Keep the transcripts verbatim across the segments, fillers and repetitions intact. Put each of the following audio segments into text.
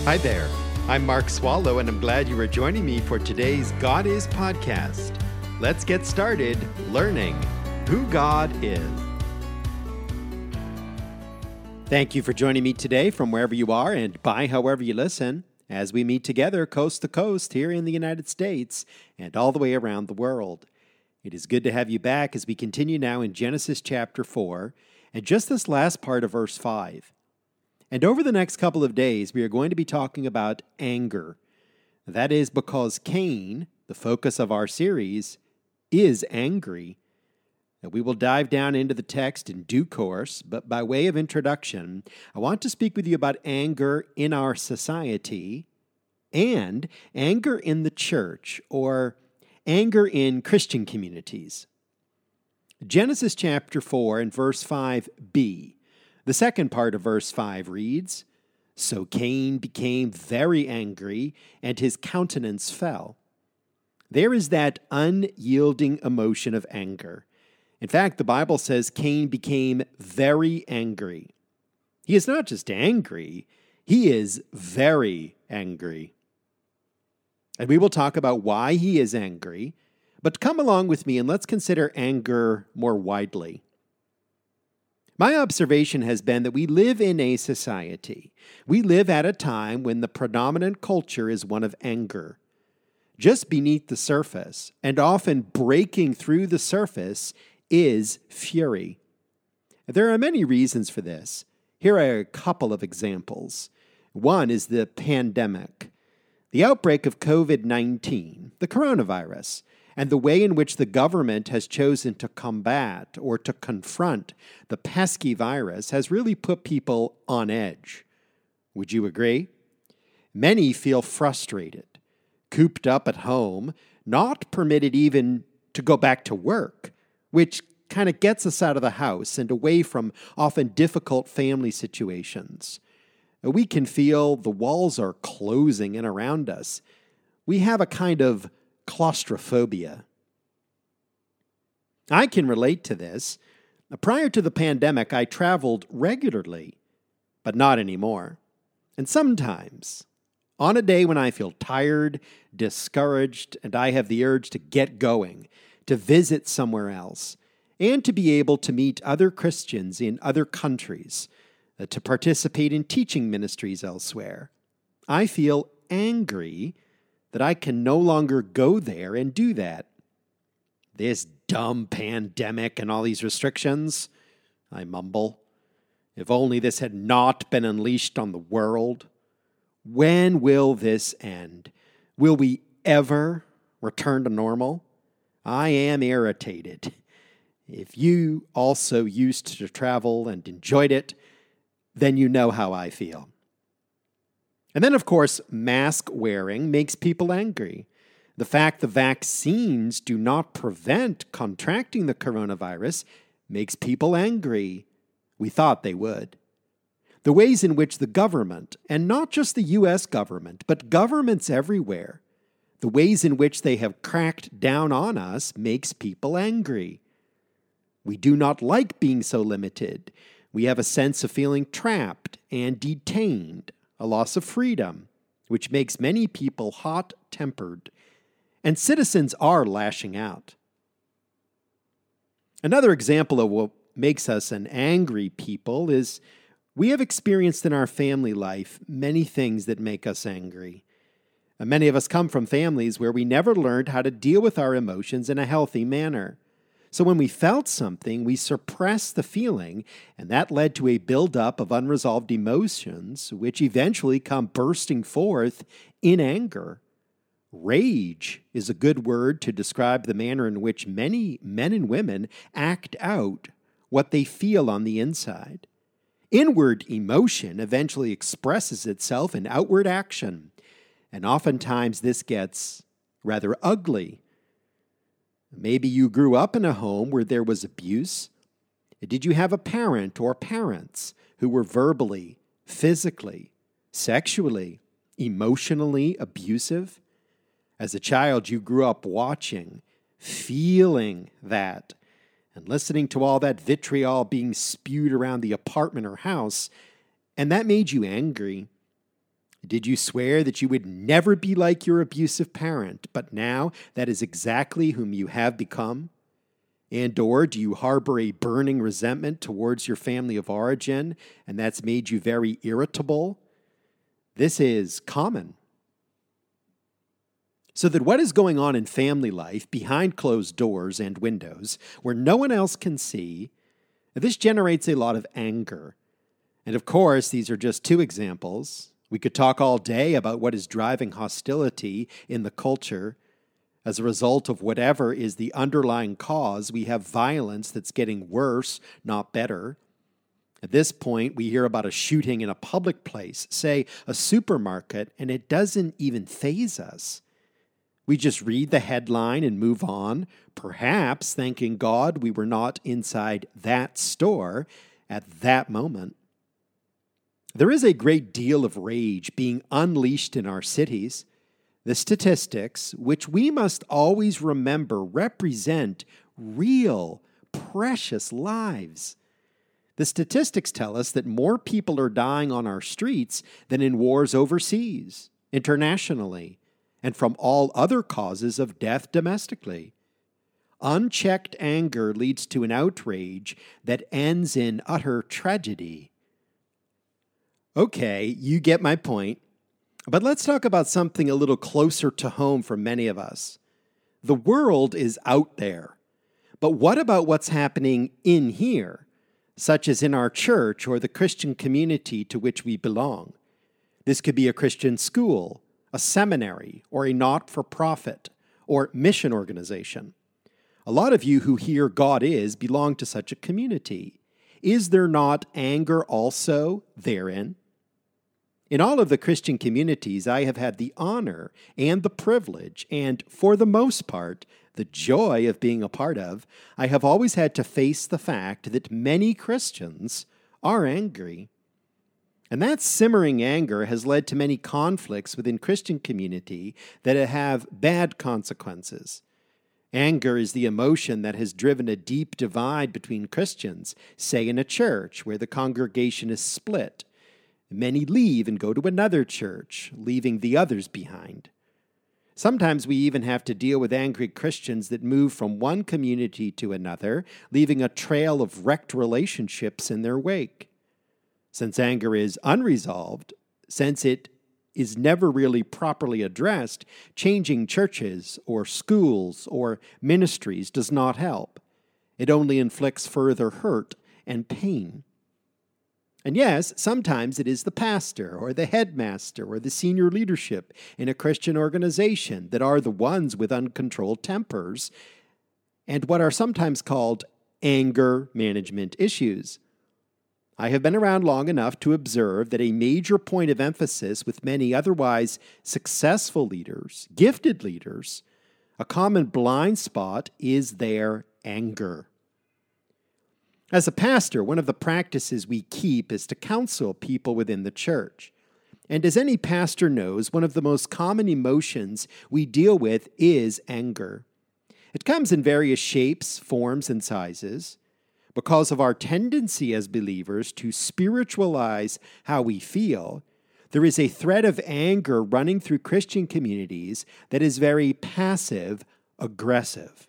Hi there. I'm Mark Swallow, and I'm glad you are joining me for today's God Is podcast. Let's get started learning who God is. Thank you for joining me today from wherever you are and by however you listen, as we meet together coast to coast here in the United States and all the way around the world. It is good to have you back as we continue now in Genesis chapter four, and just this last part of verse five. And over the next couple of days, we are going to be talking about anger. That is because Cain, the focus of our series, is angry. And we will dive down into the text in due course, but by way of introduction, I want to speak with you about anger in our society and anger in the church, or anger in Christian communities. Genesis chapter four and verse five b. The second part of verse five reads, "So Cain became very angry, and his countenance fell." There is that unyielding emotion of anger. In fact, the Bible says Cain became very angry. He is not just angry, he is very angry. And we will talk about why he is angry, but come along with me and let's consider anger more widely. My observation has been that we live in a society. We live at a time when the predominant culture is one of anger. Just beneath the surface, and often breaking through the surface, is fury. There are many reasons for this. Here are a couple of examples. One is the pandemic. The outbreak of covid nineteen, the coronavirus, and the way in which the government has chosen to combat or to confront the pesky virus has really put people on edge. Would you agree? Many feel frustrated, cooped up at home, not permitted even to go back to work, which kind of gets us out of the house and away from often difficult family situations. We can feel the walls are closing in around us. We have a kind of claustrophobia. I can relate to this. Prior to the pandemic, I traveled regularly, but not anymore. And sometimes, on a day when I feel tired, discouraged, and I have the urge to get going, to visit somewhere else, and to be able to meet other Christians in other countries, uh, to participate in teaching ministries elsewhere, I feel angry that I can no longer go there and do that. This dumb pandemic and all these restrictions, I mumble. If only this had not been unleashed on the world. When will this end? Will we ever return to normal? I am irritated. If you also used to travel and enjoyed it, then you know how I feel. And then, of course, mask wearing makes people angry. The fact the vaccines do not prevent contracting the coronavirus makes people angry. We thought they would. The ways in which the government, and not just the U S government, but governments everywhere, the ways in which they have cracked down on us makes people angry. We do not like being so limited. We have a sense of feeling trapped and detained. A loss of freedom, which makes many people hot-tempered, and citizens are lashing out. Another example of what makes us an angry people is we have experienced in our family life many things that make us angry. And many of us come from families where we never learned how to deal with our emotions in a healthy manner. So when we felt something, we suppressed the feeling, and that led to a buildup of unresolved emotions, which eventually come bursting forth in anger. Rage is a good word to describe the manner in which many men and women act out what they feel on the inside. Inward emotion eventually expresses itself in outward action, and oftentimes this gets rather ugly. Maybe you grew up in a home where there was abuse. Did you have a parent or parents who were verbally, physically, sexually, emotionally abusive? As a child, you grew up watching, feeling that, and listening to all that vitriol being spewed around the apartment or house, and that made you angry. Did you swear that you would never be like your abusive parent, but now that is exactly whom you have become? And or do you harbor a burning resentment towards your family of origin, and that's made you very irritable? This is common. So that what is going on in family life behind closed doors and windows, where no one else can see, this generates a lot of anger. And of course, these are just two examples. We could talk all day about what is driving hostility in the culture. As a result of whatever is the underlying cause, we have violence that's getting worse, not better. At this point, we hear about a shooting in a public place, say a supermarket, and it doesn't even faze us. We just read the headline and move on, perhaps thanking God we were not inside that store at that moment. There is a great deal of rage being unleashed in our cities. The statistics, which we must always remember, represent real, precious lives. The statistics tell us that more people are dying on our streets than in wars overseas, internationally, and from all other causes of death domestically. Unchecked anger leads to an outrage that ends in utter tragedy. Okay, you get my point. But let's talk about something a little closer to home for many of us. The world is out there. But what about what's happening in here, such as in our church or the Christian community to which we belong? This could be a Christian school, a seminary, or a not-for-profit, or mission organization. A lot of you who hear God is belong to such a community. Is there not anger also therein? In all of the Christian communities I have had the honor and the privilege, and for the most part, the joy of being a part of, I have always had to face the fact that many Christians are angry. And that simmering anger has led to many conflicts within Christian community that have bad consequences. Anger is the emotion that has driven a deep divide between Christians, say in a church where the congregation is split. Many leave and go to another church, leaving the others behind. Sometimes we even have to deal with angry Christians that move from one community to another, leaving a trail of wrecked relationships in their wake. Since anger is unresolved, since it is never really properly addressed, changing churches or schools or ministries does not help. It only inflicts further hurt and pain. And yes, sometimes it is the pastor or the headmaster or the senior leadership in a Christian organization that are the ones with uncontrolled tempers and what are sometimes called anger management issues. I have been around long enough to observe that a major point of emphasis with many otherwise successful leaders, gifted leaders, a common blind spot is their anger. As a pastor, one of the practices we keep is to counsel people within the church. And as any pastor knows, one of the most common emotions we deal with is anger. It comes in various shapes, forms, and sizes. Because of our tendency as believers to spiritualize how we feel, there is a thread of anger running through Christian communities that is very passive-aggressive.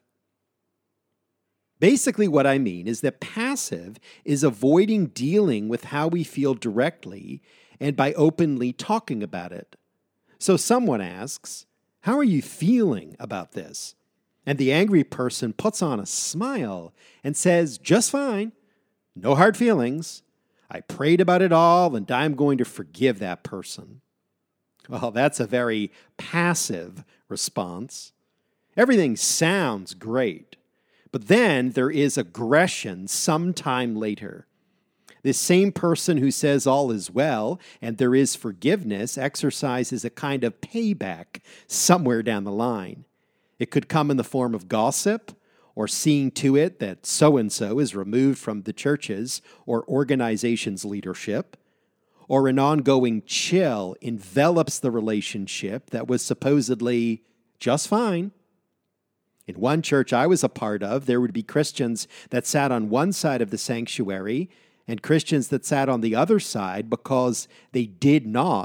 Basically, what I mean is that passive is avoiding dealing with how we feel directly and by openly talking about it. So someone asks, "How are you feeling about this?" And the angry person puts on a smile and says, "Just fine. No hard feelings. I prayed about it all, and I'm going to forgive that person." Well, that's a very passive response. Everything sounds great. But then there is aggression sometime later. This same person who says all is well and there is forgiveness exercises a kind of payback somewhere down the line. It could come in the form of gossip or seeing to it that so-and-so is removed from the church's or organization's leadership, or an ongoing chill envelops the relationship that was supposedly just fine. In one church I was a part of, there would be Christians that sat on one side of the sanctuary and Christians that sat on the other side because they did not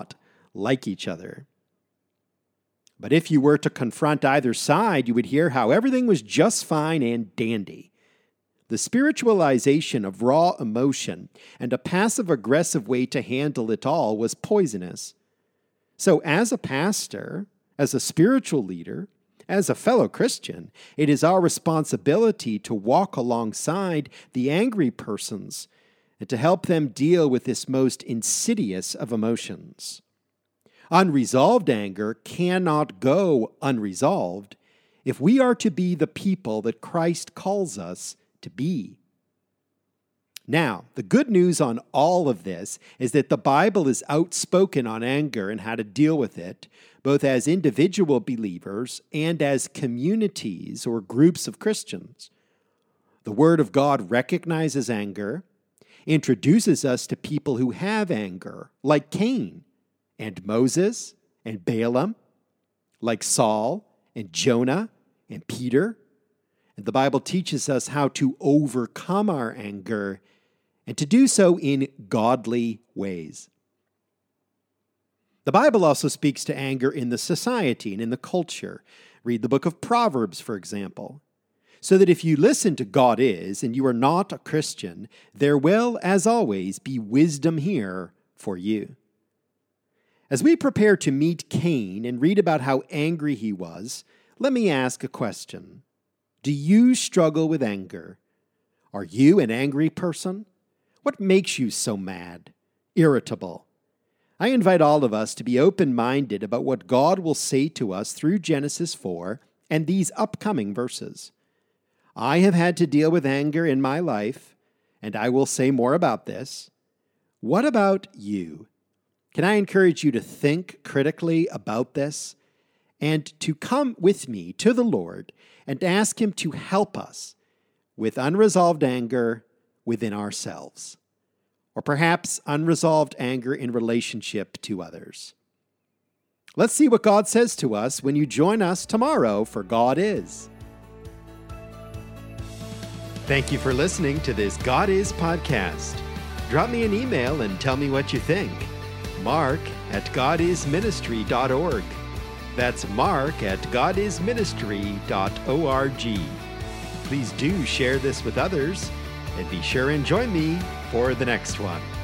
like each other. But if you were to confront either side, you would hear how everything was just fine and dandy. The spiritualization of raw emotion and a passive-aggressive way to handle it all was poisonous. So as a pastor, as a spiritual leader, as a fellow Christian, it is our responsibility to walk alongside the angry persons and to help them deal with this most insidious of emotions. Unresolved anger cannot go unresolved if we are to be the people that Christ calls us to be. Now, the good news on all of this is that the Bible is outspoken on anger and how to deal with it, both as individual believers and as communities or groups of Christians. The Word of God recognizes anger, introduces us to people who have anger, like Cain and Moses and Balaam, like Saul and Jonah and Peter. And the Bible teaches us how to overcome our anger and to do so in godly ways. The Bible also speaks to anger in the society and in the culture. Read the book of Proverbs, for example. So that if you listen to God is and you are not a Christian, there will, as always, be wisdom here for you. As we prepare to meet Cain and read about how angry he was, let me ask a question. Do you struggle with anger? Are you an angry person? What makes you so mad, irritable? I invite all of us to be open-minded about what God will say to us through Genesis four and these upcoming verses. I have had to deal with anger in my life, and I will say more about this. What about you? Can I encourage you to think critically about this and to come with me to the Lord and ask Him to help us with unresolved anger within ourselves, or perhaps unresolved anger in relationship to others. Let's see what God says to us when you join us tomorrow for God Is. Thank you for listening to this God Is podcast. Drop me an email and tell me what you think. Mark at god is ministry dot org. That's Mark at god is ministry dot org. Please do share this with others, and be sure and join me for the next one.